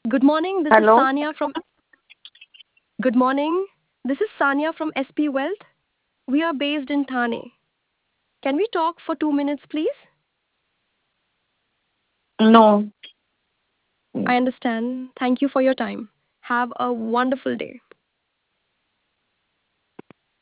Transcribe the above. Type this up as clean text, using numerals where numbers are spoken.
Good morning. This is Hello. Sanya from Good morning. This is Sanya from SP Wealth. We are based in Thane. Can we talk for 2 minutes, please? No. I understand. Thank you for your time. Have a wonderful day.